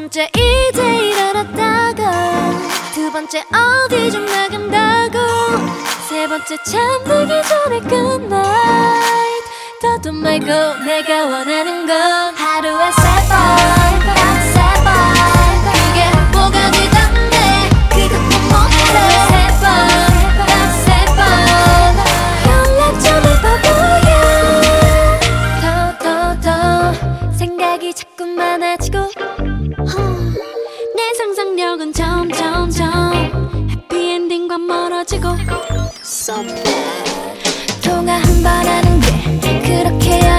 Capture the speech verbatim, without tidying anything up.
번째 이제 일어났다고, 두 번째 어디 좀 나간다고, 세 번째 잠들기 전에 굿나잇. 더도 말고 내가 원하는 건 하루에 세 번, 딱 세 번. 그게 뭐가 되던데 그것도 뭐해. 세 번, 딱 세 번. 연락 좀 해봐보야. 더 더 더 생각이 자꾸 많아지고 내 상상력은 점점점 해피엔딩과 멀어지고 So bad. 통화 한 번 하는 게 그렇게